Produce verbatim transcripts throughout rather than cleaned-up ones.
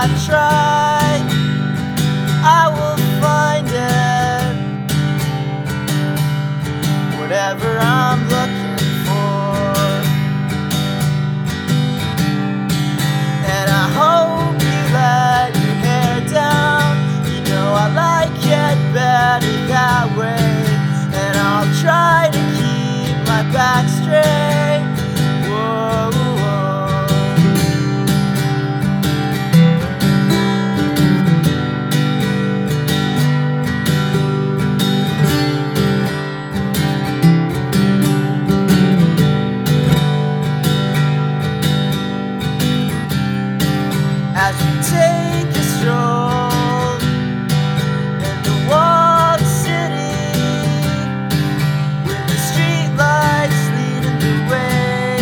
I try, I will find it. Whatever I'm looking for. And I hope you let your hair down. You know I like it better that way. And I'll try to keep my back straight. Whoa, whoa. As we take a stroll in the walled city, with the streetlights leading the way,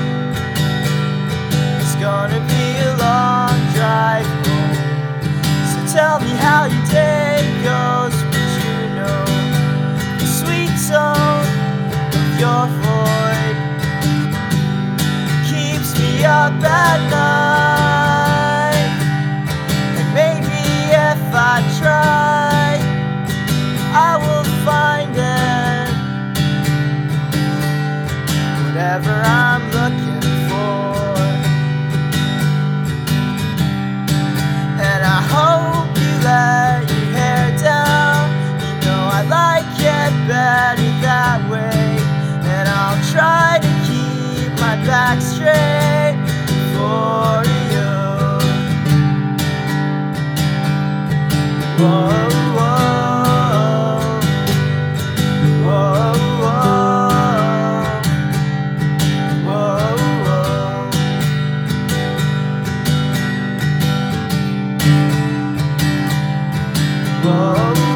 it's gonna be a long drive home. So tell me how your day goes, but you know the sweet tone of your voice keeps me up at night. If I try, I will find it. Whatever I'm looking for. And I hope you let your hair down. You know I like it better that way. And I'll try to keep my back straight for you. Whoa, whoa, whoa, whoa, whoa, whoa, whoa.